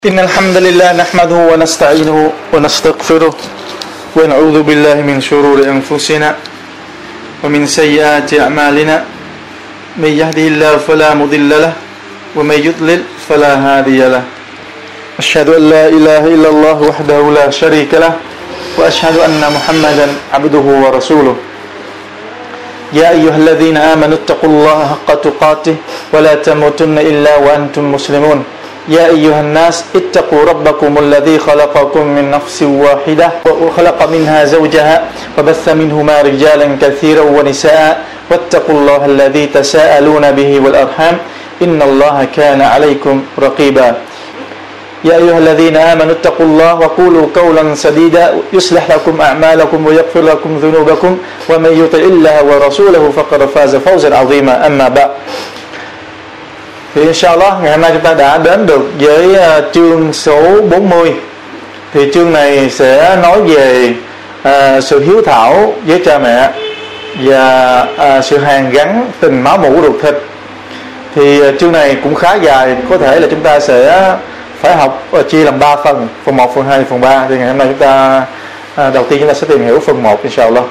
إن الحمد لله نحمده ونستعينه ونستغفره ونعوذ بالله من شرور أنفسنا ومن سيئات أعمالنا من يهده الله فلا مضل له ومن يضلل فلا هادي له أشهد أن لا إله إلا الله وحده لا شريك له وأشهد أن محمدا عبده ورسوله يا أيها الذين آمنوا اتقوا الله حق تقاته ولا تموتن إلا وأنتم مسلمون يا أيها الناس اتقوا ربكم الذي خلقكم من نفس واحدة وخلق منها زوجها وبث منهما رجالا كثيرا ونساء واتقوا الله الذي تساءلون به والأرحام إن الله كان عليكم رقيبا يا أيها الذين آمنوا اتقوا الله وقولوا قولا سديدا يصلح لكم أعمالكم ويغفر لكم ذنوبكم ومن يطع الله ورسوله فقد فاز فوزا عظيما أما بعد. Thì inshallah ngày hôm nay chúng ta đã đến được với chương số 40. Thì chương này sẽ nói về sự hiếu thảo với cha mẹ và sự hàn gắn tình máu mủ ruột thịt. Thì chương này cũng khá dài, có thể là chúng ta sẽ phải học chia làm 3 phần, phần 1, phần 2, phần 3. Thì ngày hôm nay chúng ta đầu tiên chúng ta sẽ tìm hiểu phần 1 inshallah.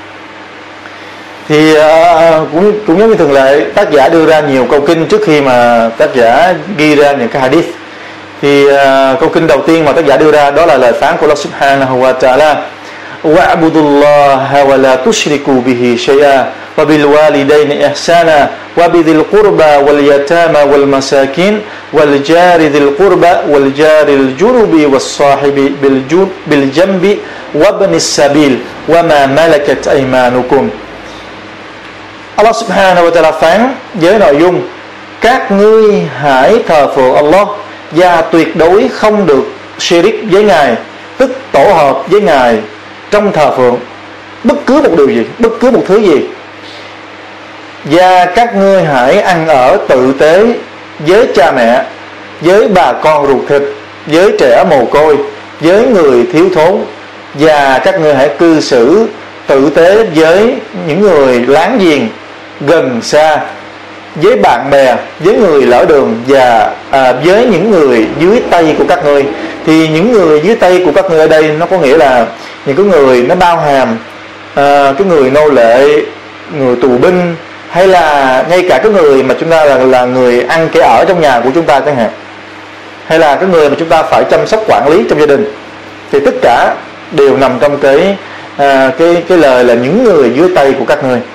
Thì cũng giống như thường lệ, tác giả đưa ra nhiều câu kinh trước khi mà tác giả ghi ra những cái hadith. Thì câu kinh đầu tiên mà tác giả đưa ra đó là lời phán của Allah Subhanahu wa Ta'ala: wa'budullaha wa la tushriku bihi shay'a wa bil walidayni ihsana wa bidhil qurba wal yatama wal masakin wal jari dhil qurba wal jari al junubi was sahibi bil janbi wa ibnis sabil wa ma malakat aymanukum. Allah Subhanahu wa Ta'ala phán với nội dung: các ngươi hãy thờ phượng Allah và tuyệt đối không được shirk với Ngài, tức tổ hợp với Ngài trong thờ phượng bất cứ một điều gì, bất cứ một thứ gì. Và các ngươi hãy ăn ở tử tế với cha mẹ, với bà con ruột thịt, với trẻ mồ côi, với người thiếu thốn. Và các ngươi hãy cư xử tử tế với những người láng giềng gần xa, với bạn bè, với người lỡ đường và với những người dưới tay của các ngươi. Thì những người dưới tay của các ngươi ở đây nó có nghĩa là những cái người nó bao hàm cái người nô lệ, người tù binh, hay là ngay cả cái người mà chúng ta là người ăn kẻ ở trong nhà của chúng ta chẳng hạn, hay là cái người mà chúng ta phải chăm sóc quản lý trong gia đình. Thì tất cả đều nằm trong cái lời là những người dưới tay của các ngươi.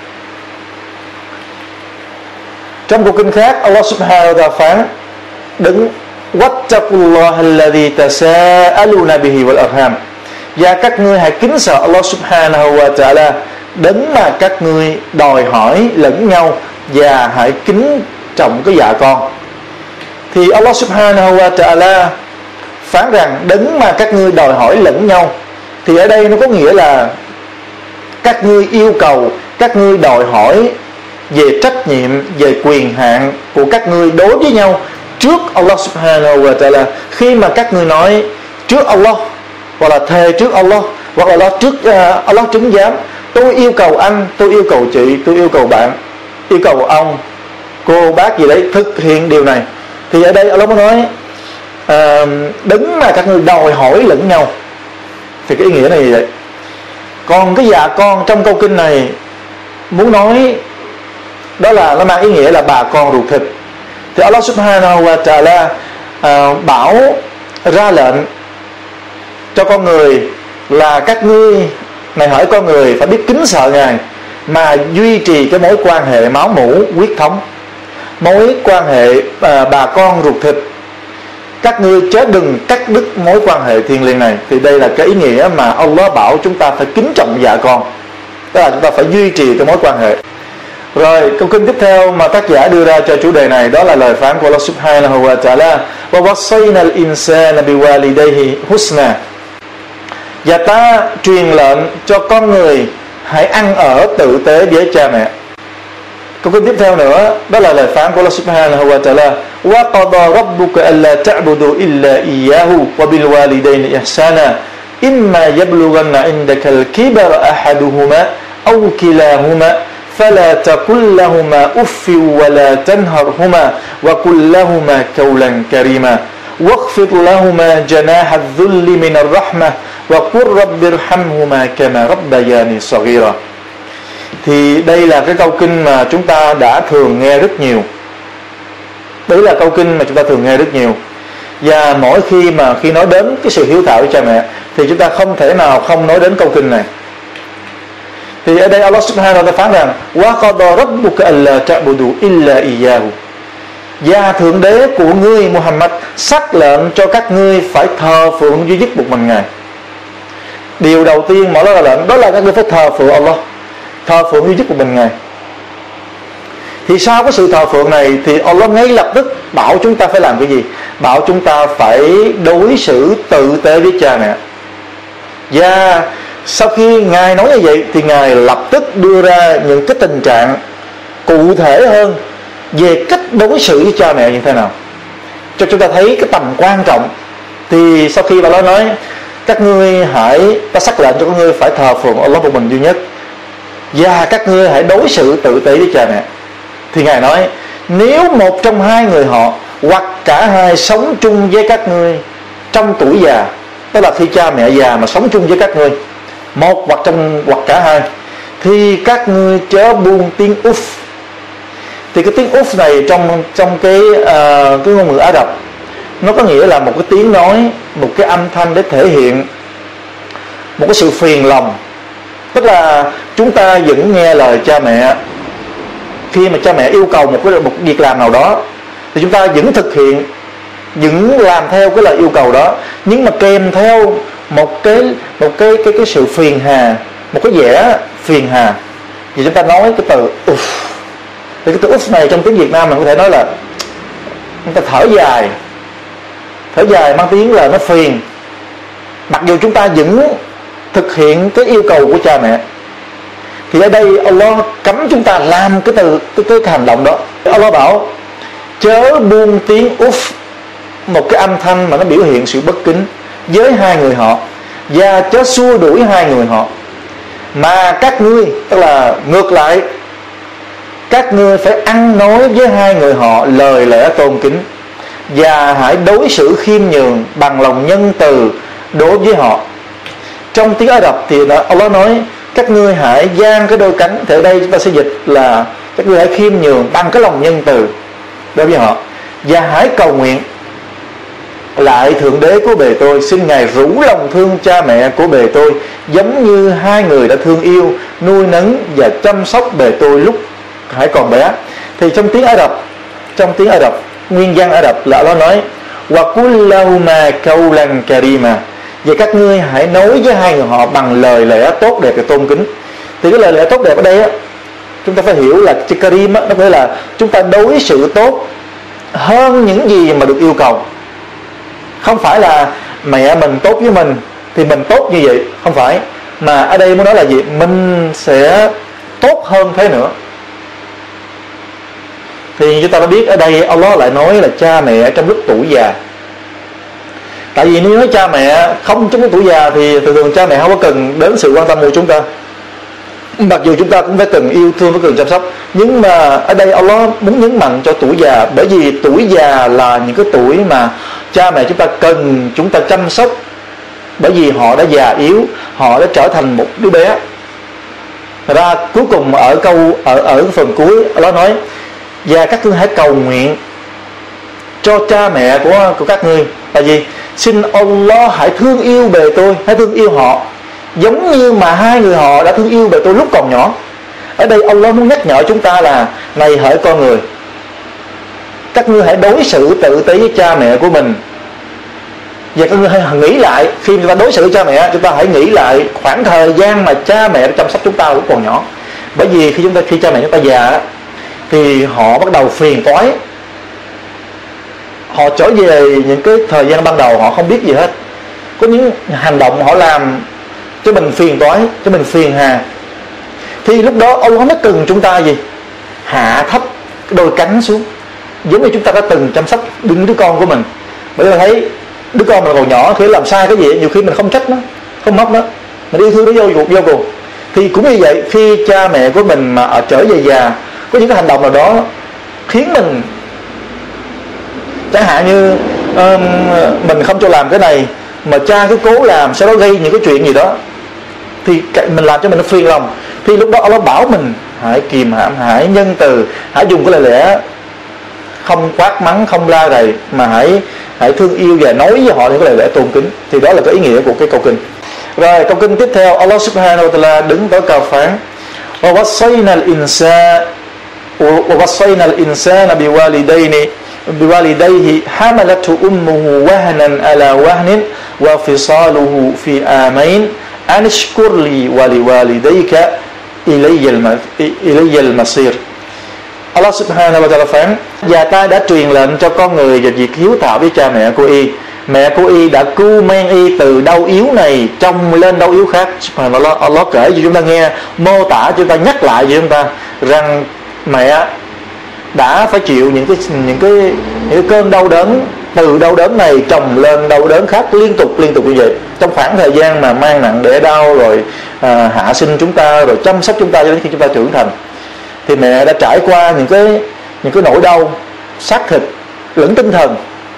Trong câu kinh khác, Allah Subhanahu wa Ta'ala phán: đứng wattaqullaha alladhi tasaaluna bihi wal arham. Và các ngươi hãy kính sợ Allah Subhanahu wa Ta'ala, đến mà các ngươi đòi hỏi lẫn nhau, và hãy kính trọng cái dạ con. Thì Allah Subhanahu wa Ta'ala phán rằng đến mà các ngươi đòi hỏi lẫn nhau. Thì ở đây nó có nghĩa là các ngươi yêu cầu, các ngươi đòi hỏi về trách nhiệm, về quyền hạn của các ngươi đối với nhau trước Allah Subhanahu wa Ta'ala. Khi mà các ngươi nói trước Allah, hoặc là thề trước Allah, hoặc là trước Allah chứng giám: tôi yêu cầu anh, tôi yêu cầu chị, tôi yêu cầu bạn, yêu cầu ông, cô, bác gì đấy thực hiện điều này. Thì ở đây Allah mới nói đứng mà các ngươi đòi hỏi lẫn nhau. Thì cái ý nghĩa này vậy. Còn cái dạ con trong câu kinh này muốn nói đó là nó mang ý nghĩa là bà con ruột thịt. Thì Allah Subhanahu wa Ta'ala bảo ra lệnh cho con người là các ngươi này, hỡi con người phải biết kính sợ Ngài, mà duy trì cái mối quan hệ máu mủ huyết thống, mối quan hệ bà con ruột thịt. Các ngươi chớ đừng cắt đứt mối quan hệ thiêng liêng này. Thì đây là cái ý nghĩa mà Allah bảo chúng ta phải kính trọng dạ con, tức là chúng ta phải duy trì cái mối quan hệ. Rồi câu kinh tiếp theo mà tác giả đưa ra cho chủ đề này đó là lời phán của Allah Subhanahu wa Ta'ala: wa wassayna al-insana biwalidayhi husna. Và ta truyền lệnh cho con người hãy ăn ở tử tế với cha mẹ. Câu kinh tiếp theo nữa đó là lời phán của Allah Subhanahu wa Ta'ala: wa qada rabbuka alla ta'budu illa iyyahu wa bil walidayni ihsana imma yablughanna indaka al-kibara ahaduhuma aw kilahuma فلا تقل لهما أف ولا تنهرهما وقل لهما قولا كريما واخفض لهما جناح الذل من الرحمة وقل رب ارحمهما كما ربياني صغيرا. Thì đây là cái câu kinh mà chúng ta đã thường nghe rất nhiều. Đấy là câu kinh mà chúng ta thường nghe rất nhiều. Và mỗi khi nói đến cái sự hiếu thảo của cha mẹ thì chúng ta không thể nào không nói đến câu kinh này. Thì ở đây Allah Subhanahu wa ta'ala phán rằng wa qada rabbuka alla ta'budu illa iyyahu. Và thượng đế của ngươi Muhammad sắc lệnh cho các ngươi phải thờ phượng duy nhất một mình Ngài. Điều đầu tiên mà Allah ra lệnh đó là các ngươi phải thờ phượng Allah, thờ phượng duy nhất một mình Ngài. Thì sau cái sự thờ phượng này thì Allah ngay lập tức bảo chúng ta phải làm cái gì? Bảo chúng ta phải đối xử tử tế với cha mẹ. Và sau khi Ngài nói như vậy thì Ngài lập tức đưa ra những cái tình trạng cụ thể hơn về cách đối xử với cha mẹ như thế nào, cho chúng ta thấy cái tầm quan trọng. Thì sau khi bà nói các ngươi ta sắc lệnh cho các ngươi phải thờ phượng Allah một mình duy nhất, và các ngươi hãy đối xử tử tế với cha mẹ, thì Ngài nói nếu một trong hai người họ hoặc cả hai sống chung với các ngươi trong tuổi già, tức là khi cha mẹ già mà sống chung với các ngươi, một hoặc cả hai, thì các ngươi chớ buông tiếng Uff. Thì cái tiếng Uff này trong cái ngôn ngữ Ả Rập nó có nghĩa là một cái tiếng nói, một cái âm thanh để thể hiện một cái sự phiền lòng. Tức là chúng ta vẫn nghe lời cha mẹ, khi mà cha mẹ yêu cầu một việc làm nào đó thì chúng ta vẫn thực hiện, vẫn làm theo cái lời yêu cầu đó, nhưng mà kèm theo một cái sự phiền hà, một cái vẻ phiền hà. Vì chúng ta nói cái từ Uff. Thì cái từ Uff này trong tiếng Việt Nam mình có thể nói là chúng ta thở dài mang tiếng là nó phiền, mặc dù chúng ta vẫn thực hiện cái yêu cầu của cha mẹ. Thì ở đây Allah cấm chúng ta làm cái hành động đó. Allah bảo chớ buông tiếng Uff, một cái âm thanh mà nó biểu hiện sự bất kính với hai người họ, và chớ xua đuổi hai người họ, mà các ngươi, tức là ngược lại, các ngươi phải ăn nói với hai người họ lời lẽ tôn kính, và hãy đối xử khiêm nhường bằng lòng nhân từ đối với họ. Trong tiếng Ả Rập thì Allah nói các ngươi hãy dang cái đôi cánh, thì ở đây chúng ta sẽ dịch là các ngươi hãy khiêm nhường bằng cái lòng nhân từ đối với họ, và hãy cầu nguyện lại thượng đế của bề tôi, xin Ngài rủ lòng thương cha mẹ của bề tôi giống như hai người đã thương yêu, nuôi nấng và chăm sóc bề tôi lúc hãy còn bé. Thì trong tiếng Ả Rập, nguyên văn Ả Rập là Allah nói wa qul lahuma qawlan karima, và các ngươi hãy nói với hai người họ bằng lời lẽ tốt đẹp và tôn kính. Thì cái lời lẽ tốt đẹp ở đây á, chúng ta phải hiểu là chữ karim á, nó phải là chúng ta đối xử tốt hơn những gì mà được yêu cầu. Không phải là mẹ mình tốt với mình thì mình tốt như vậy, không phải. Mà ở đây muốn nói là gì? Mình sẽ tốt hơn thế nữa. Thì chúng ta đã biết ở đây Allah lại nói là cha mẹ trong lúc tuổi già. Tại vì nếu nói cha mẹ không trong lúc tuổi già thì thường cha mẹ không có cần đến sự quan tâm của chúng ta, mặc dù chúng ta cũng phải cần yêu thương, phải cần chăm sóc. Nhưng mà ở đây Allah muốn nhấn mạnh cho tuổi già, bởi vì tuổi già là những cái tuổi mà cha mẹ chúng ta cần chúng ta chăm sóc, bởi vì họ đã già yếu, họ đã trở thành một đứa bé. Thật ra cuối cùng ở phần cuối Allah nói và các ngươi hãy cầu nguyện cho cha mẹ của các ngươi. Tại vì xin Allah hãy thương yêu bề tôi, hãy thương yêu họ giống như mà hai người họ đã thương yêu bề tôi lúc còn nhỏ. Ở đây Allah muốn nhắc nhở chúng ta là này hỡi con người, các ngươi hãy đối xử tử tế với cha mẹ của mình. Và các ngươi hãy nghĩ lại, khi chúng ta đối xử với cha mẹ, chúng ta hãy nghĩ lại khoảng thời gian mà cha mẹ đã chăm sóc chúng ta lúc còn nhỏ. Bởi vì khi cha mẹ chúng ta già thì họ bắt đầu phiền toái, họ trở về những cái thời gian ban đầu họ không biết gì hết. Có những hành động họ làm cho mình phiền toái, cho mình phiền hà. Thì lúc đó Allah nó cần chúng ta gì? Hạ thấp đôi cánh xuống, giống như chúng ta đã từng chăm sóc những đứa con của mình. Bởi vì thấy đứa con mình còn nhỏ, khi làm sai cái gì nhiều khi mình không trách nó, không móc nó, mình yêu thương nó vô cùng. Thì cũng như vậy, khi cha mẹ của mình mà trở về già, có những cái hành động nào đó khiến mình, chẳng hạn như mình không cho làm cái này mà cha cứ cố làm, sau đó gây những cái chuyện gì đó thì mình làm cho mình nó phiền lòng. Thì lúc đó Allah bảo mình hãy kìm hãm, hãy nhân từ, hãy dùng cái lời lẽ không quát mắng, không la rầy, mà hãy thương yêu và nói với họ những cái lời lẽ tôn kính. Thì đó là cái ý nghĩa của cái câu kinh. Rồi câu kinh tiếp theo, Allah Subhanahu wa Taala đứng tới cao phán: وَوَصَّيْنَا الْإِنسَانَ بِوَالِدَيْهِ حَمَلَتْهُ أُمُّهُ وَهْنًا عَلَى وَهْنٍ وَفِصَالُهُ فِي عَامَيْنِ أَنِ اشْكُرْ لِي وَلِوَالِدَيْكَ إِلَيَّ الْمَصِيرُ. Allah Subhanahu wa Taala phán: và ta đã truyền lệnh cho con người về việc hiếu thảo với cha mẹ của y. Mẹ của y đã cưu mang y từ đau yếu này trông lên đau yếu khác. Subhanallah, Allah kể cho chúng ta nghe, mô tả chúng ta, nhắc lại cho chúng ta rằng mẹ đã phải chịu những cái cơn đau đớn, từ đau đớn này chồng lên đau đớn khác liên tục như vậy, trong khoảng thời gian mà mang nặng đẻ đau, rồi hạ sinh chúng ta, rồi chăm sóc chúng ta cho đến khi chúng ta trưởng thành. Thì mẹ đã trải qua những cái nỗi đau xác thịt lẫn tinh thần.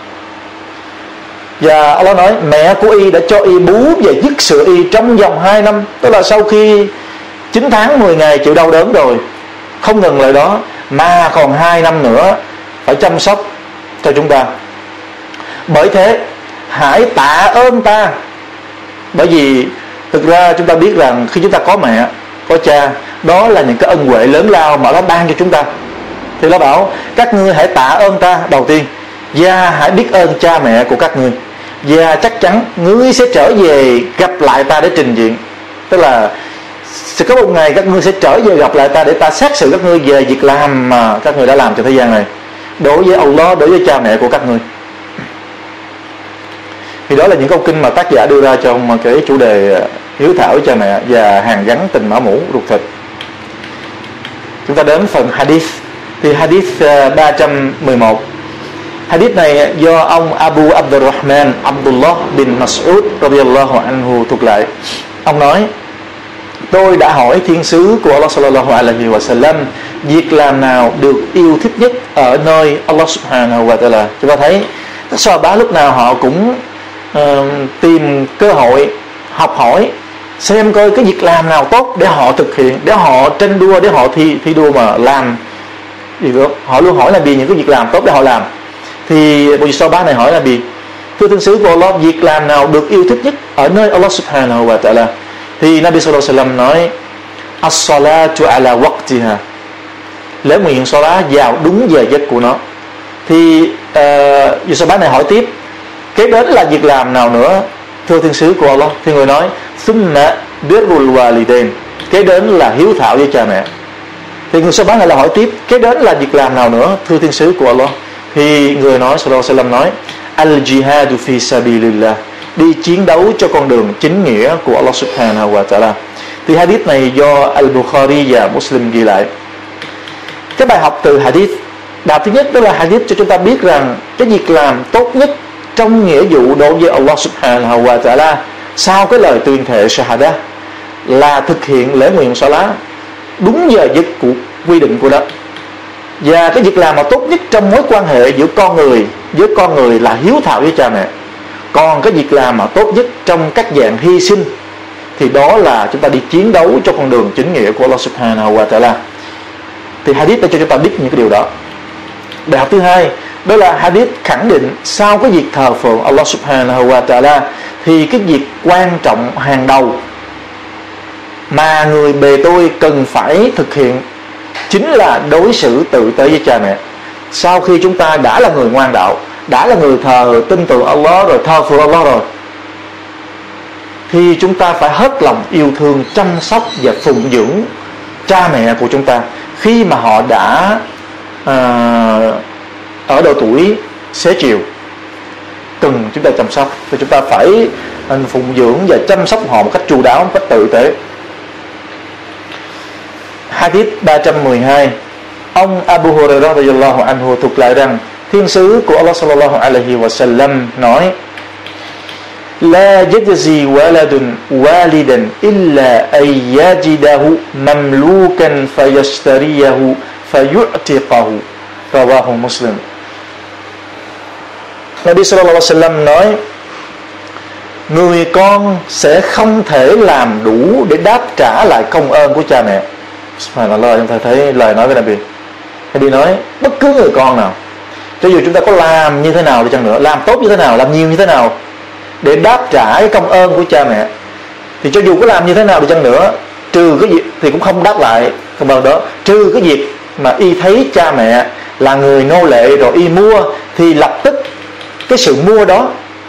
Và Allah nói mẹ của y đã cho y bú và dứt sữa y trong vòng 2 năm. Tức là sau khi 9 tháng 10 ngày chịu đau đớn rồi, không ngừng lại đó mà còn 2 năm nữa phải chăm sóc cho chúng ta. Bởi thế hãy tạ ơn ta. Bởi vì thực ra chúng ta biết rằng khi chúng ta có mẹ, có cha, đó là những cái ân huệ lớn lao mà Allah ban cho chúng ta. Thì nó bảo các ngươi hãy tạ ơn ta đầu tiên, và hãy biết ơn cha mẹ của các ngươi, và chắc chắn ngươi sẽ trở về gặp lại ta để trình diện. Tức là sẽ có một ngày các ngươi sẽ trở về gặp lại ta để ta xét xử các ngươi về việc làm mà các ngươi đã làm trên thế gian này, đối với Allah, đối với cha mẹ của các ngươi. Thì đó là những câu kinh mà tác giả đưa ra trong cái chủ đề hiếu thảo với cha mẹ và hàn gắn tình máu mủ ruột thịt. Chúng ta đến phần hadith. Thì hadith 311. Hadith này do ông Abu Abdurrahman Abdullah bin Mas'ud radiyallahu anhu thuộc lại. Ông nói: tôi đã hỏi thiên sứ của Allah sallallahu alaihi wa sallam việc làm nào được yêu thích nhất ở nơi Allah subhanahu wa ta'ala. Chúng ta thấy các Sahaba lúc nào họ cũng tìm cơ hội học hỏi, xem coi cái việc làm nào tốt để họ thực hiện, để họ tranh đua, để họ thi đua mà làm gì được. Họ luôn hỏi là vì những cái việc làm tốt để họ làm. Thì bộ sau bác này hỏi là vì thưa thiên sứ của Allah, việc làm nào được yêu thích nhất ở nơi Allah subhanahu wa ta'ala? Thì Nabi sallallahu alaihi wasallam nói: as-salatu ala waqtiha, lễ nguyện salat vào đúng giờ giấc của nó. Thì bộ sau bác này hỏi tiếp: kế đến là việc làm nào nữa thưa thiên sứ của Allah? Thì người nói: thumma birrul walidain, kế đến là hiếu thảo với cha mẹ. Thì người sau bác này là hỏi tiếp: kế đến là việc làm nào nữa thưa thiên sứ của Allah? Thì người nói sallallahu alaihi wasallam nói: al-jihadu fi sabilillah, đi chiến đấu cho con đường chính nghĩa của Allah subhanahu wa ta'ala. Thì hadith này do Al-Bukhari và Muslim ghi lại. Cái bài học từ hadith, bài thứ nhất đó là hadith cho chúng ta biết rằng cái việc làm tốt nhất trong nghĩa vụ đối với Allah subhanahu wa ta'ala sau cái lời tuyên thệ shahada là thực hiện lễ nguyện salat đúng giờ giấc của quy định của đó. Và cái việc làm mà tốt nhất trong mối quan hệ giữa con người với con người là hiếu thảo với cha mẹ. Còn cái việc làm mà tốt nhất trong các dạng hy sinh thì đó là chúng ta đi chiến đấu cho con đường chính nghĩa của Allah subhanahu wa ta'ala. Thì hadith đã cho chúng ta biết những cái điều đó. Bài học thứ hai đó là hadith khẳng định sau cái việc thờ phượng Allah subhanahu wa ta'ala thì cái việc quan trọng hàng đầu mà người bề tôi cần phải thực hiện chính là đối xử tử tế với cha mẹ. Sau khi chúng ta đã là người ngoan đạo, đã là người tin tưởng Allah rồi, thờ phượng Allah rồi, thì chúng ta phải hết lòng yêu thương, chăm sóc và phụng dưỡng cha mẹ của chúng ta khi mà họ đã ở độ tuổi xế chiều, cần chúng ta chăm sóc. Thì chúng ta phải phụng dưỡng và chăm sóc họ một cách chu đáo, một cách tử tế. Hadith 312, ông Abu Hurairah radhiyallahu anhu thuộc lại rằng thiên sứ của Allah sallallahu alaihi wasallam nói: la yajzi waladun walidan illa an yajidahu mamlukan fayashtariyahu fayu'tiqahu, rawahu Muslim. Nabi sallallahu alaihi wasallam nói người con sẽ không thể làm đủ để đáp trả lại công ơn của cha mẹ. Subhanallah, chúng ta thấy lời nói của Nabi. Nabi nói bất cứ người con nào, cho dù chúng ta có làm như thế nào đi chăng nữa, làm tốt như thế nào, làm nhiều như thế nào để đáp trả cái công ơn của cha mẹ, thì cho dù có làm như thế nào đi chăng nữa, trừ cái việc thì cũng không đáp lại công ơn đó, trừ cái việc mà y thấy cha mẹ là người nô lệ rồi y mua, thì lập tức cái sự mua đó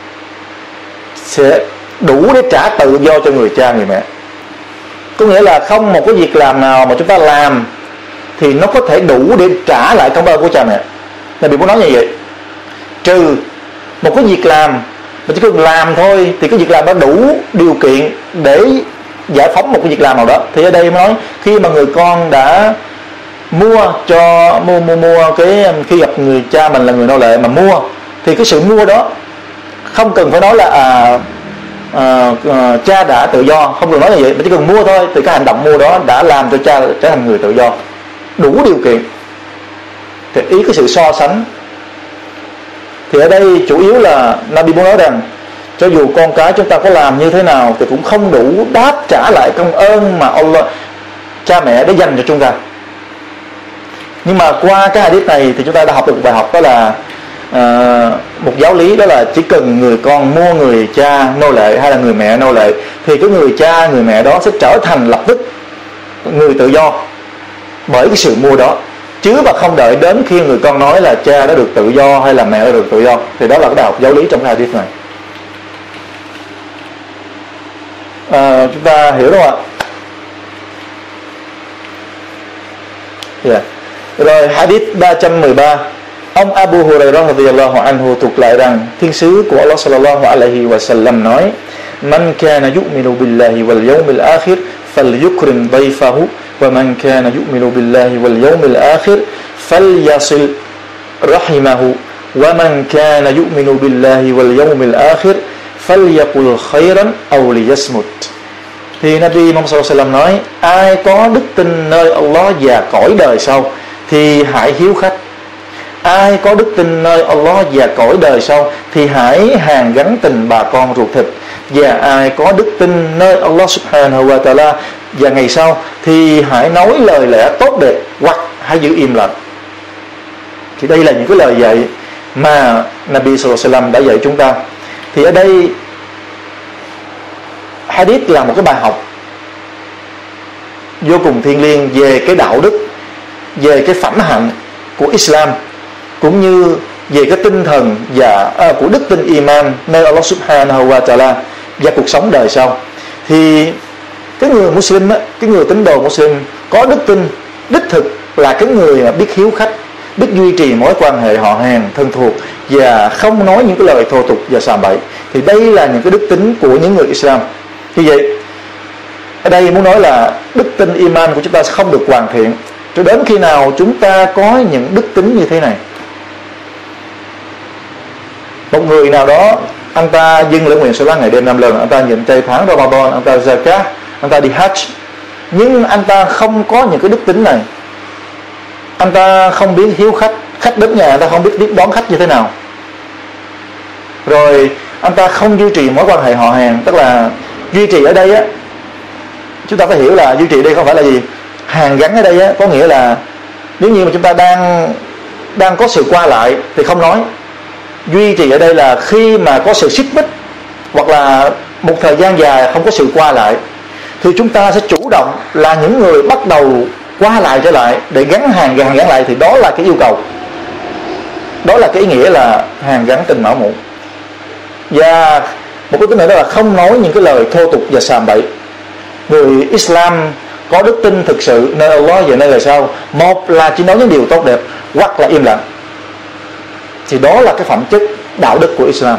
sẽ đủ để trả tự do cho người cha người mẹ. Có nghĩa là không một cái việc làm nào mà chúng ta làm thì nó có thể đủ để trả lại công ơn của cha mẹ. Là bị muốn nói như vậy, trừ một cái việc làm mà chỉ cần làm thôi thì cái việc làm đó đủ điều kiện để giải phóng một cái việc làm nào đó. Thì ở đây mới nói khi mà người con đã mua cái, khi gặp người cha mình là người nô lệ mà mua, thì cái sự mua đó không cần phải nói là cha đã tự do, không cần nói như vậy, mà chỉ cần mua thôi thì cái hành động mua đó đã làm cho cha trở thành người tự do, đủ điều kiện. Thì ý cái sự so sánh thì ở đây chủ yếu là Nabi muốn nói rằng cho dù con cái chúng ta có làm như thế nào thì cũng không đủ đáp trả lại công ơn mà Allah, cha mẹ đã dành cho chúng ta. Nhưng mà qua cái hadith này thì chúng ta đã học được một bài học, đó là một giáo lý, đó là chỉ cần người con mua người cha nô lệ hay là người mẹ nô lệ thì cái người cha người mẹ đó sẽ trở thành lập tức người tự do bởi cái sự mua đó, chứ mà không đợi đến khi người con nói là cha đã được tự do hay là mẹ đã được tự do. Thì đó là cái bài học giáo lý trong cái hadith này. Chúng ta hiểu đúng không ạ? Rồi hadith 313, ông Abu Hurairah radhiyallahu anhu thuộc lại rằng thiên sứ của Allah sallallahu alaihi wasallam nói: "Man kana yu'minu billahi wal yawmil akhir falyukrim dayfahu wa man kana yu'minu billahi wal yawmil akhir falyasil rahimahu wa man kana yu'minu billahi wal yawmil akhir falyaqul khairan aw liyasmut." Thì Nabi Muhammad sallallahu alaihi wasallam nói: ai có đức tin nơi Allah và cõi đời sau thì hãy hiếu khách. Ai có đức tin nơi Allah và cõi đời sau thì hãy hàn gắn tình bà con ruột thịt. Và ai có đức tin nơi Allah subhanahu wa ta'ala và ngày sau thì hãy nói lời lẽ tốt đẹp hoặc hãy giữ im lặng. Thì đây là những cái lời dạy mà Nabi sallallahu alaihi wasallam đã dạy chúng ta. Thì ở đây hadith là một cái bài học vô cùng thiêng liêng về cái đạo đức, về cái phẩm hạnh của Islam, cũng như về cái tinh thần và của đức tin iman nơi Allah subhanahu wa ta'ala và cuộc sống đời sau. Thì cái người Muslim á, cái người tín đồ Muslim có đức tin đích thực là cái người biết hiếu khách, biết duy trì mối quan hệ họ hàng thân thuộc và không nói những cái lời thô tục và sàm bậy. Thì đây là những cái đức tính của những người Islam. Như vậy ở đây muốn nói là đức tin iman của chúng ta không được hoàn thiện cho đến khi nào chúng ta có những đức tính như thế này. Một người nào đó anh ta dâng lễ nguyện Salat ngày đêm 5 lần, anh ta nhịn chay tháng Ramadan, anh ta zakat, anh ta đi Hajj, nhưng anh ta không có những cái đức tính này. Anh ta không biết hiếu khách, khách đến nhà anh ta không biết đón khách như thế nào. Rồi anh ta không duy trì mối quan hệ họ hàng. Tức là duy trì ở đây á, chúng ta phải hiểu là duy trì đây không phải là gì. Hàn gắn ở đây á, có nghĩa là nếu như mà chúng ta đang có sự qua lại thì không nói. Duy trì ở đây là khi mà có sự xích mích hoặc là một thời gian dài không có sự qua lại thì chúng ta sẽ chủ động là những người bắt đầu qua lại trở lại để hàn gắn lại. Thì đó là cái yêu cầu, đó là cái ý nghĩa là hàn gắn tình mẫu mủ. Và một cái tính nữa đó là không nói những cái lời thô tục và sàm bậy. Người Islam có đức tin thực sự nơi Allah và nơi lời sau, một là chỉ nói những điều tốt đẹp hoặc là im lặng. Thì đó là cái phẩm chất đạo đức của Islam.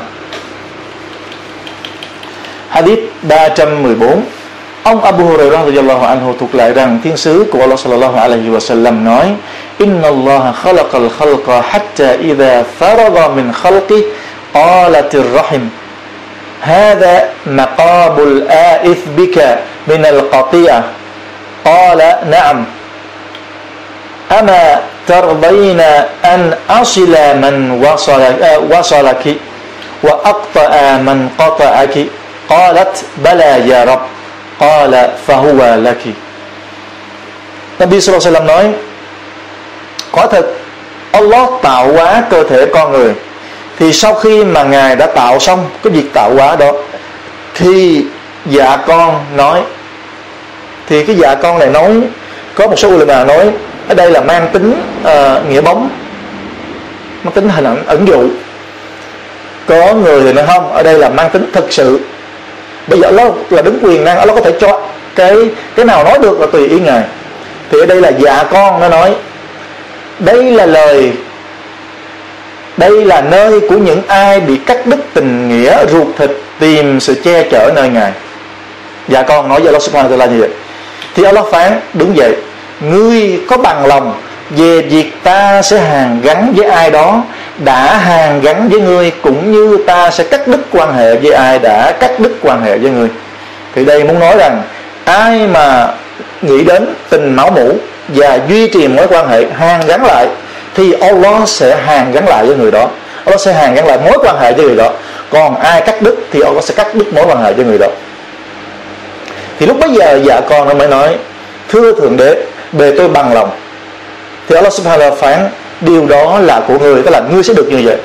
Hadith 314, ông Abu Hurairah radhiyallahu anhu thuộc lại rằng thiên sứ của Allah sallallahu alaihi wasallam nói: Inna Allah khalaqal khalqa hatta idha faragha min khalqi qalatir rahim هذا مقام الآئث بك من القطيعة قال نعم أما Tarbayna an asila man wasalaki wa aqta'a man qata'aki. Qalat bala ya Rabb. Qala fahuwa laki. Nabi sallallahu alaihi wasallam nói, quả thực Allah tạo hóa cơ thể con người, thì sau khi mà Ngài đã tạo xong cái việc tạo hóa đó, thì dạ con nói, thì cái dạ con này nói, có một số ulama nói ở đây là mang tính nghĩa bóng, mang tính hình ảnh ẩn dụ. Có người thì nói không, ở đây là mang tính thực sự. Bây giờ Allah là đứng quyền năng, Allah có thể cho cái nào nói được là tùy ý Ngài. Thì ở đây là dạ con nó nói, đây là lời, đây là nơi của những ai bị cắt đứt tình nghĩa ruột thịt, tìm sự che chở nơi Ngài. Dạ con nói với Allah subhanahu wa ta'ala như vậy. Thì Allah phán, đứng dậy, ngươi có bằng lòng về việc ta sẽ hàn gắn với ai đó đã hàn gắn với ngươi, cũng như ta sẽ cắt đứt quan hệ với ai đã cắt đứt quan hệ với ngươi. Thì đây muốn nói rằng ai mà nghĩ đến tình máu mủ và duy trì mối quan hệ hàn gắn lại, thì Allah sẽ hàn gắn lại với người đó, Allah sẽ hàn gắn lại mối quan hệ với người đó. Còn ai cắt đứt thì Allah sẽ cắt đứt mối quan hệ với người đó. Thì lúc bấy giờ dạ con nó mới nói, thưa Thượng Đế, bề tôi bằng lòng. Thì Allah subhanahu wa ta'ala phán, điều đó là của ngươi, tức là ngươi sẽ được như vậy.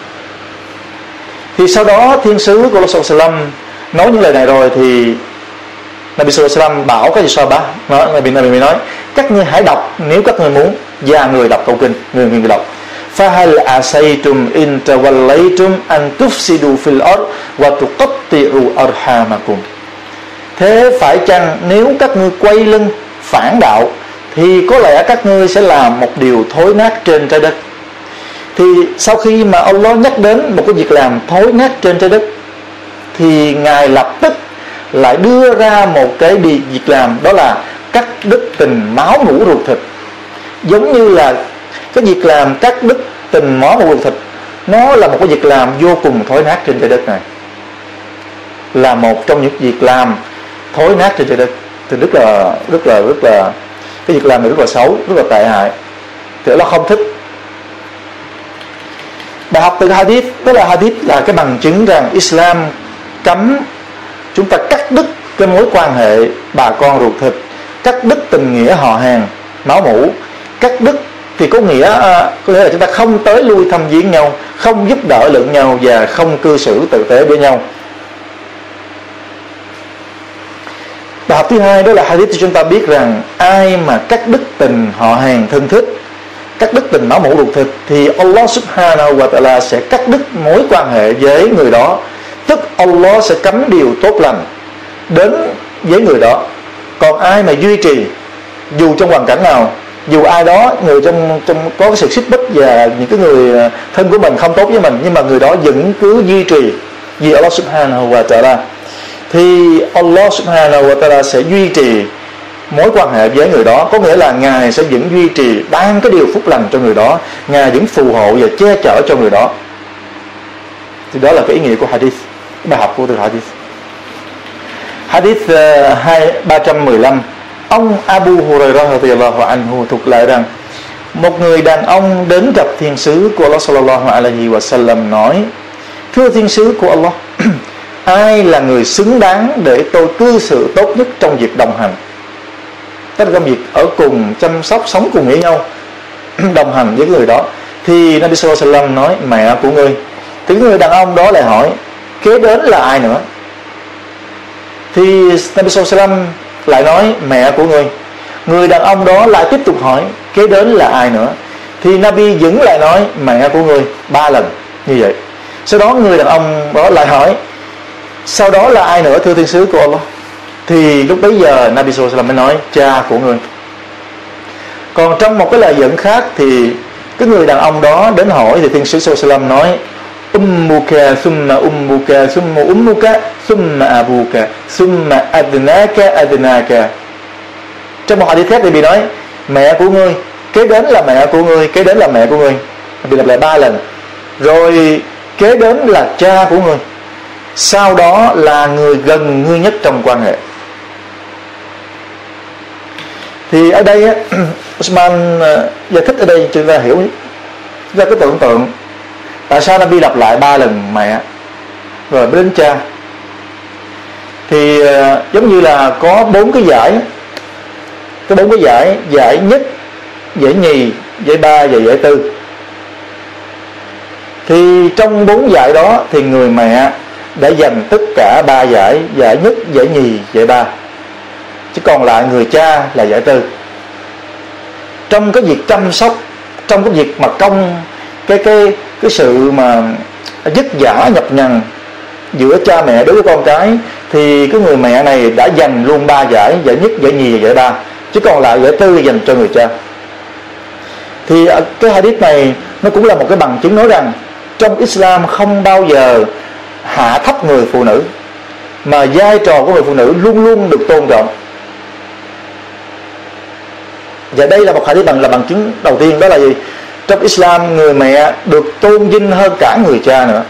Thì sau đó thiên sứ của Allah sallallahu alaihi wasallam nói những lời này rồi, thì Nabi sallallahu alaihi wasallam bảo cái gì sao bá? Nabi nói, các ngươi hãy đọc nếu các ngươi muốn. Và người đọc câu kinh, người đọc, فَهَلْ أَسَيْتُمْ إِن تَوَلَّيْتُمْ أَن تُفْسِدُوا فِي الْأَرْضِ وَتُقَطِّعُوا أَرْحَامَكُمْ. Thế phải chăng nếu các ngươi quay lưng phản đạo, thì có lẽ các ngươi sẽ làm một điều thối nát trên trái đất. Thì sau khi mà Allah nhắc đến một cái việc làm thối nát trên trái đất, thì Ngài lập tức lại đưa ra một cái việc làm, đó là cắt đứt tình máu mủ ruột thịt. Giống như là cái việc làm cắt đứt tình máu mủ ruột thịt, nó là một cái việc làm vô cùng thối nát trên trái đất này, là một trong những việc làm thối nát trên trái đất. Thì rất là cái việc làm này rất là xấu, rất là tệ hại, thì nó không thích. Bài học từ hadith, đó là hadith là cái bằng chứng rằng Islam cấm chúng ta cắt đứt cái mối quan hệ bà con ruột thịt, cắt đứt tình nghĩa họ hàng máu mủ. Cắt đứt thì có nghĩa là chúng ta không tới lui thăm viếng nhau, không giúp đỡ lẫn nhau và không cư xử tử tế với nhau. Bài học thứ hai, đó là hadith cho chúng ta biết rằng ai mà cắt đứt tình họ hàng thân thích, cắt đứt tình máu mủ ruột thịt, thì Allah subhanahu wa ta'ala sẽ cắt đứt mối quan hệ với người đó. Tức Allah sẽ cấm điều tốt lành đến với người đó. Còn ai mà duy trì, dù trong hoàn cảnh nào, dù ai đó, người trong có cái sự xích mích và những cái người thân của mình không tốt với mình, nhưng mà người đó vẫn cứ duy trì vì Allah subhanahu wa ta'ala, thì Allah subhanahu wa ta'ala sẽ duy trì mối quan hệ với người đó. Có nghĩa là Ngài sẽ vẫn duy trì ban cái điều phúc lành cho người đó, Ngài vẫn phù hộ và che chở cho người đó. Thì đó là cái ý nghĩa của hadith, bài học của từ hadith. Hadith 315, ông Abu Hurairah radhiyallahu anhu thuật lại rằng một người đàn ông đến gặp thiên sứ của Allah sallallahu alaihi wasallam nói, thưa thiên sứ của Allah, ai là người xứng đáng để tôi cư xử tốt nhất trong việc đồng hành, tức là trong việc ở cùng, chăm sóc, sống cùng với nhau, đồng hành với người đó? Thì Nabi sallallahu alaihi wasallam nói, mẹ của ngươi. Thì người đàn ông đó lại hỏi, kế đến là ai nữa? Thì Nabi sallallahu alaihi wasallam lại nói, mẹ của ngươi. Người đàn ông đó lại tiếp tục hỏi, kế đến là ai nữa? Thì Nabi vẫn lại nói, mẹ của ngươi, 3 lần như vậy. Sau đó người đàn ông đó lại hỏi, sau đó là ai nữa thưa thiên sứ của Allah? Thì lúc bấy giờ Nabi sallallahu alaihi wasallam mới nói, cha của ngươi. Còn trong một cái lời dẫn khác thì cái người đàn ông đó đến hỏi, thì thiên sứ sallallahu alaihi wasallam nói, ummuka thumma ummuka thumma ummuka thumma abuka thumma adnaka adnaka. Trong một hadith khác thì bị nói, mẹ của ngươi, kế đến là mẹ của ngươi, kế đến là mẹ của ngươi, bị lặp lại 3 lần. Rồi kế đến là cha của ngươi, sau đó là người gần ngươi nhất trong quan hệ. Thì ở đây Osman giải thích ở đây chúng ta hiểu, chúng ta cứ tưởng tượng tại sao Nabi lặp lại 3 lần mẹ rồi mới đến cha. Thì giống như là có 4 cái giải, có 4 cái giải: giải nhất, giải nhì, giải ba và giải tư. Thì trong 4 giải đó thì người mẹ đã giành tất cả 3 giải: giải nhất, giải nhì, giải ba. Chứ còn lại người cha là giải tư. Trong cái việc chăm sóc, trong cái việc mà cái sự mà dứt dã nhập nhằn giữa cha mẹ đối với con cái, thì cái người mẹ này đã giành luôn 3 giải: giải nhất, giải nhì và giải ba. Chứ còn lại giải tư dành cho người cha. Thì cái hadith này nó cũng là một cái bằng chứng nói rằng trong Islam không bao giờ hạ thấp người phụ nữ, mà vai trò của người phụ nữ luôn luôn được tôn trọng. Và đây là một hadith là bằng chứng đầu tiên, đó là gì? Trong Islam người mẹ được tôn vinh hơn cả người cha nữa.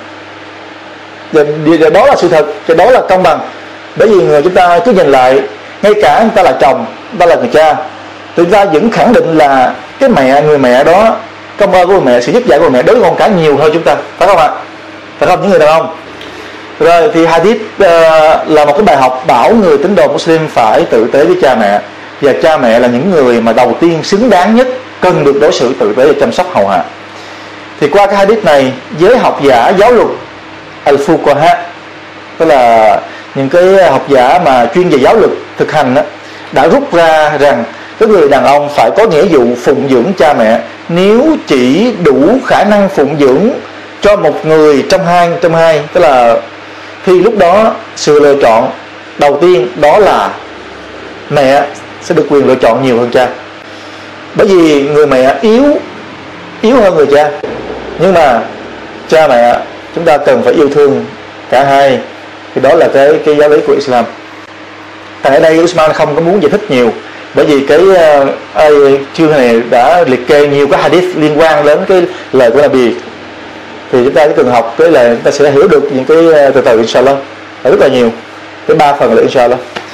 Và đó là sự thật, và đó là công bằng. Bởi vì người chúng ta cứ nhìn lại, ngay cả người ta là chồng, người ta là người cha, thì chúng ta vẫn khẳng định là cái mẹ, người mẹ đó, công ơn của người mẹ, sự giúp dạy của người mẹ đối với con cái nhiều hơn chúng ta, phải không ạ? Phải không những người đàn ông? Rồi thì hadith là một cái bài học bảo người tín đồ Muslim phải tử tế với cha mẹ, và cha mẹ là những người mà đầu tiên xứng đáng nhất cần được đối xử tử tế và chăm sóc hầu hạ. Thì qua cái hadith này, giới học giả giáo luật al-fuqaha, tức là những cái học giả mà chuyên về giáo luật thực hành đó, đã rút ra rằng cái người đàn ông phải có nghĩa vụ phụng dưỡng cha mẹ nếu chỉ đủ khả năng phụng dưỡng cho một người trong hai, tức là thì lúc đó sự lựa chọn đầu tiên đó là mẹ sẽ được quyền lựa chọn nhiều hơn cha. Bởi vì người mẹ yếu hơn người cha, nhưng mà cha mẹ chúng ta cần phải yêu thương cả hai. Thì đó là cái giáo lý của Islam. Tại đây Usman không có muốn giải thích nhiều, bởi vì cái chương này đã liệt kê nhiều cái hadith liên quan đến cái lời của Nabi. Thì chúng ta chỉ cần học cái là chúng ta sẽ hiểu được những cái từ inshallah, rất là nhiều, cái 3 phần là inshallah.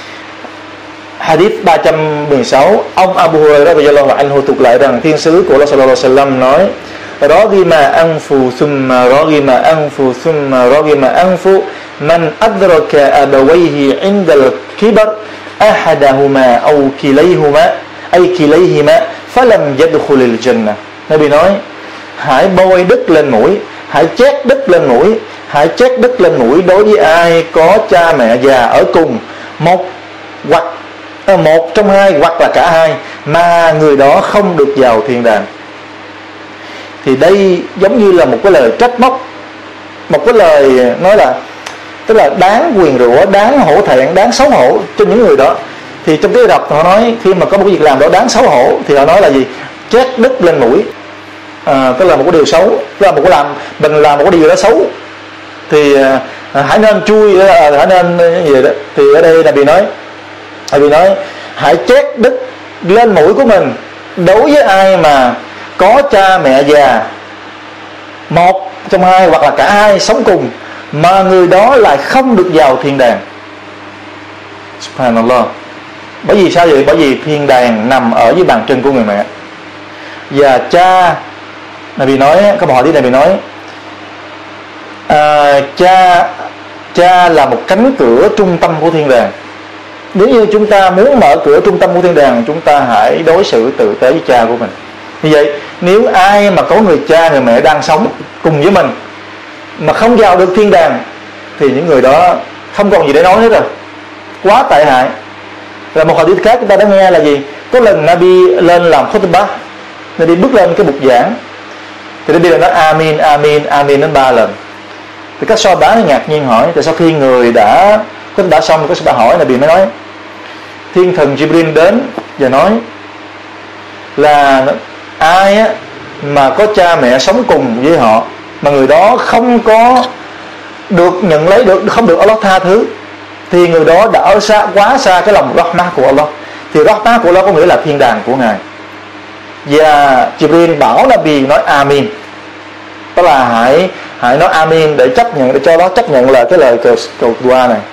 Hadith 316, ông Abu Hurairah radhiyallahu anhu thuật lại rằng thiên sứ của Allah sallallahu alaihi wasallam nói: Raghima anfu thumma raghima anfu thumma raghima anfu man adraka abawayhi 'inda al-kibar ahadahuma aw kilayhima falam yadkhul al-jannah. Nabi nói: hãy bôi đất lên mũi, hãy chét đất lên mũi, hãy chét đất lên mũi đối với ai có cha mẹ già ở cùng, một trong hai hoặc là cả hai, mà người đó không được vào thiên đàng. Thì đây giống như là một cái lời trách móc, một cái lời nói là tức là đáng nguyền rủa, đáng hổ thẹn, đáng xấu hổ cho những người đó. Thì trong cái đọc họ nói khi mà có một cái việc làm đó đáng xấu hổ thì họ nói là gì? Chét đất lên mũi, tức là một cái điều xấu, tức là một cái mình làm một cái điều đó xấu thì hãy nên chui, hãy nên gì đó. Thì ở đây là Nabi nói hãy chét đất lên mũi của mình đối với ai mà có cha mẹ già, một trong hai hoặc là cả hai sống cùng, mà người đó lại không được vào thiên đàng. Subhanallah. Bởi vì sao vậy? Bởi vì thiên đàng nằm ở dưới bàn chân của người mẹ. Và cha, Nabi nói, có một hadith Nabi nói cha là một cánh cửa trung tâm của thiên đàng. Nếu như chúng ta muốn mở cửa trung tâm của thiên đàng, chúng ta hãy đối xử tử tế với cha của mình. Như vậy, nếu ai mà có người cha, người mẹ đang sống cùng với mình mà không vào được thiên đàng thì những người đó không còn gì để nói hết rồi, quá tệ hại. Là một hadith khác chúng ta đã nghe là gì? Có lần Nabi lên làm khutbah, Nabi bước lên cái bục giảng thì Nabi nói amin, amin, amin đến 3 lần. Thì các Sahaba ngạc nhiên hỏi, tại sao khi người đã khutbah xong, các Sahaba hỏi, Nabi mới nói thiên thần Jibril đến và nói là ai á mà có cha mẹ sống cùng với họ mà người đó không có được nhận lấy được, không được Allah tha thứ, thì người đó đã ở xa, quá xa cái lòng rahmah của Allah. Thì rahmah của Allah có nghĩa là thiên đàng của Ngài. Và Jibril bảo Nabi nói amin, tức là hãy nói amin để chấp nhận, để cho đó chấp nhận là cái lời cầu dua này.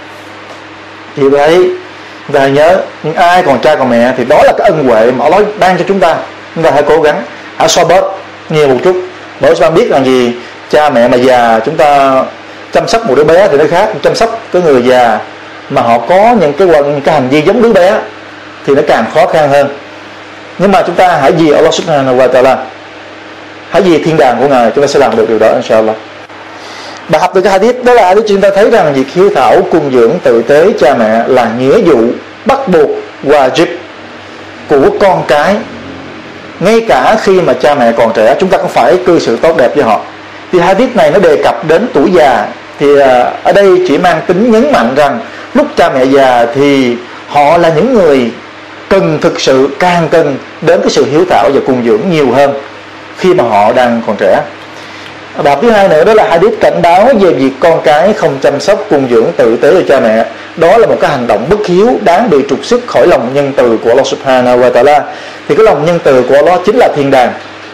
Thì đấy, ta nhớ những ai còn cha còn mẹ thì đó là cái ân huệ mà Allah ban cho chúng ta. chúng ta hãy cố gắng, hãy so bớt nhiều một chút. Bởi chúng ta biết rằng gì, cha mẹ mà già, chúng ta chăm sóc một đứa bé thì nó khác, chăm sóc cái người già mà họ có những cái hành vi giống đứa bé thì nó càng khó khăn hơn. Nhưng mà chúng ta hãy vì Allah Subhanahu wa Ta'ala, hãy vì thiên đàng của Ngài, chúng ta sẽ làm được điều đó inshallah. Bài học từ cái hadith đó là chúng ta thấy rằng việc hiếu thảo, cung dưỡng, tử tế cha mẹ là nghĩa vụ bắt buộc wajib của con cái. Ngay cả khi mà cha mẹ còn trẻ, chúng ta cũng phải cư xử tốt đẹp với họ. Thì hadith này nó đề cập đến tuổi già, thì ở đây chỉ mang tính nhấn mạnh rằng lúc cha mẹ già thì họ là những người cần, thực sự càng cần đến cái sự hiếu thảo và cung dưỡng nhiều hơn khi mà họ đang còn trẻ. Bài học thứ hai nữa đó là hadith cảnh báo về việc con cái không chăm sóc, cung dưỡng, tử tế cho cha mẹ. Đó là một cái hành động bất hiếu đáng bị trục xuất khỏi lòng nhân từ của Allah Subhanahu wa Ta'ala. Thì cái lòng nhân từ của Allah chính là thiên đàng,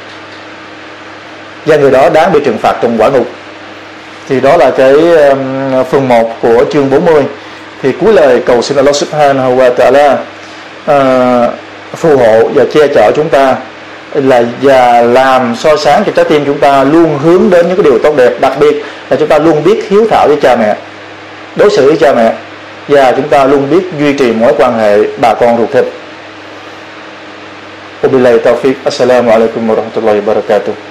và người đó đáng bị trừng phạt trong quả ngục. Thì đó là cái phần 1 của chương 40. Thì cuối lời cầu xin Allah Subhanahu wa Ta'ala phù hộ và che chở chúng ta, và làm soi sáng cho trái tim chúng ta luôn hướng đến những cái điều tốt đẹp. Đặc biệt là chúng ta luôn biết hiếu thảo với cha mẹ, đối xử với cha mẹ, và chúng ta luôn biết duy trì mối quan hệ bà con ruột thịt. Wabillahi taufiq. Assalamu alaikum warahmatullahi wabarakatuh.